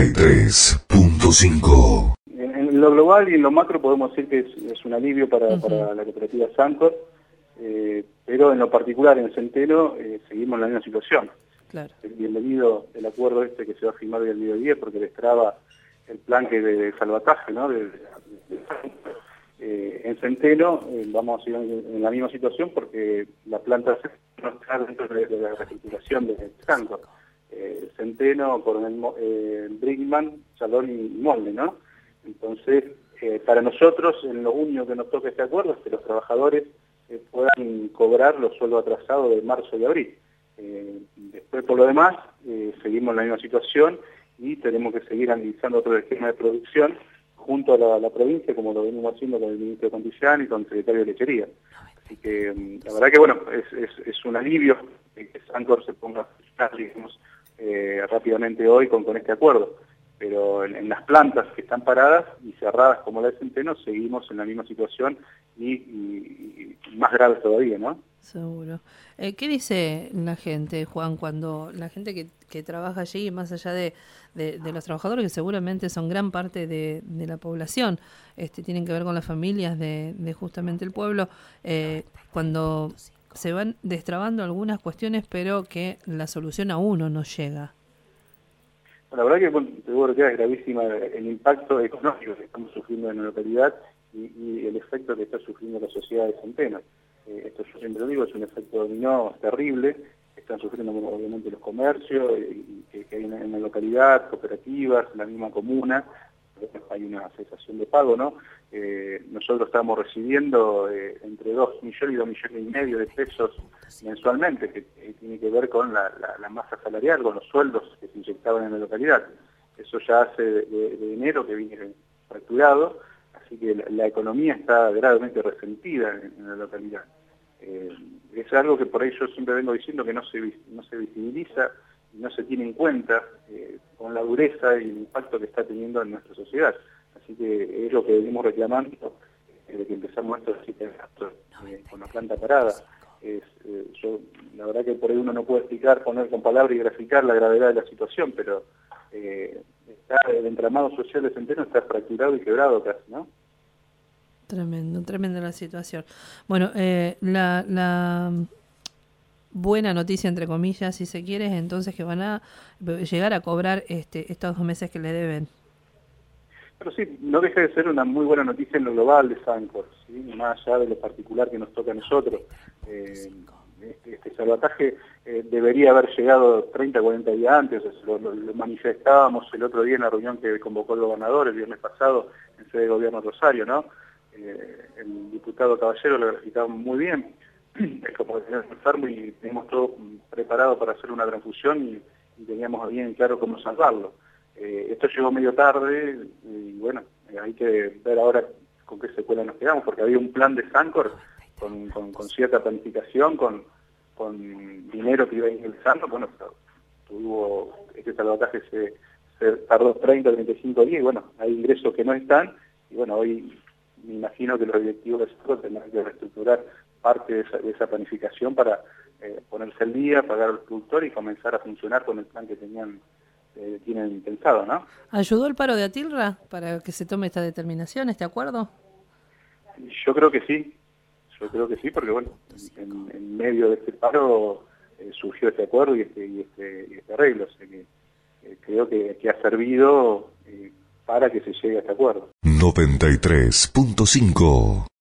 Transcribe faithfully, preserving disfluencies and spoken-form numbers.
y tres punto cinco. En, en lo global y en lo macro podemos decir que es, es un alivio para, Uh-huh. para la cooperativa Sancor, eh, pero en lo particular en Centeno eh, seguimos en la misma situación. Claro. Bienvenido el acuerdo este que se va a firmar hoy al mediodía porque destraba el plan que de, de salvataje, ¿no? De, de, de, eh, en Centeno eh, vamos a seguir en, en la misma situación porque la planta no está dentro de, de la reestructuración de Sancor. Eh, Centeno, Coronel eh, Brinkman, Salón y Molde, ¿no? Entonces, eh, para nosotros, en lo único que nos toca este acuerdo es que los trabajadores eh, puedan cobrar los sueldos atrasados de marzo y abril. Eh, después, por lo demás, eh, seguimos en la misma situación y tenemos que seguir analizando otro esquema de producción junto a la, la provincia, como lo venimos haciendo con el ministro de Condición y con el secretario de Lechería. Así que, la verdad que, bueno, es, es, es un alivio que Sancor se ponga a funcionar, digamos, eh, rápidamente hoy con, con este acuerdo. Pero en, en las plantas que están paradas y cerradas como la de Centeno, seguimos en la misma situación y, y, y más grave todavía, ¿no? Seguro. Eh, ¿Qué dice la gente, Juan, cuando la gente que, que trabaja allí, más allá de, de, de los trabajadores, que seguramente son gran parte de, de la población, este, tienen que ver con las familias de, de justamente el pueblo, eh, cuando se van destrabando algunas cuestiones, pero que la solución a uno no llega? La verdad que, bueno, te digo que es gravísima el impacto económico que estamos sufriendo en la localidad y, y el efecto que está sufriendo la sociedad de Centeno. Eh, esto yo siempre lo digo, es un efecto dominó terrible, están sufriendo obviamente los comercios y, que, que hay en la localidad, cooperativas, la misma comuna, hay una cesación de pago, ¿no? Eh, nosotros estamos recibiendo eh, entre dos millones y dos millones y medio de pesos mensualmente, que, que tiene que ver con la, la, la masa salarial, con los sueldos que se inyectaban en la localidad. Eso ya hace de, de, de enero que viene fracturado, así que la, la economía está gravemente resentida en, en la localidad. Eh, es algo que por ahí yo siempre vengo diciendo que no se, no se visibiliza, no se tiene en cuenta eh, con la dureza y el impacto que está teniendo en nuestra sociedad. Así que es lo que venimos reclamando desde eh, que empezamos esto eh, con la planta parada. Es, eh, yo, la verdad que por ahí uno no puede explicar, poner con palabras y graficar la gravedad de la situación, pero eh, está, el entramado social de Centeno está fracturado y quebrado casi, ¿no? Tremendo, tremenda la situación. Bueno, eh, la... la... buena noticia, entre comillas, si se quiere, es entonces que van a llegar a cobrar este estos dos meses que le deben. Pero sí, no deja de ser una muy buena noticia en lo global de Sancor, ¿sí? Más allá de lo particular que nos toca a nosotros. Eh, este, este salvataje eh, debería haber llegado treinta, cuarenta días antes, o sea, lo, lo, lo manifestábamos el otro día en la reunión que convocó el gobernador el viernes pasado en sede de gobierno Rosario, ¿no? Eh, el diputado Caballero lo explicaba muy bien. Es como que teníamos enfermo y teníamos todo preparado para hacer una transfusión y, y teníamos bien claro cómo salvarlo. Eh, esto llegó medio tarde y bueno, eh, hay que ver ahora con qué secuela nos quedamos, porque había un plan de Sancor con, con, con cierta planificación, con, con dinero que iba ingresando. Bueno, tuvo este salvataje se, se tardó treinta, treinta y cinco días y bueno, hay ingresos que no están y bueno, hoy me imagino que los directivos de Sancor tendrán que reestructurar parte de esa, de esa planificación para eh, ponerse al día, pagar al productor y comenzar a funcionar con el plan que tenían eh, tienen pensado, ¿no? ¿Ayudó el paro de Atilra para que se tome esta determinación, este acuerdo? Yo creo que sí, yo creo que sí, porque bueno, en, en medio de este paro eh, surgió este acuerdo y este, y este, y este arreglo, o sea que eh, creo que, que ha servido eh, para que se llegue a este acuerdo. noventa y tres punto cinco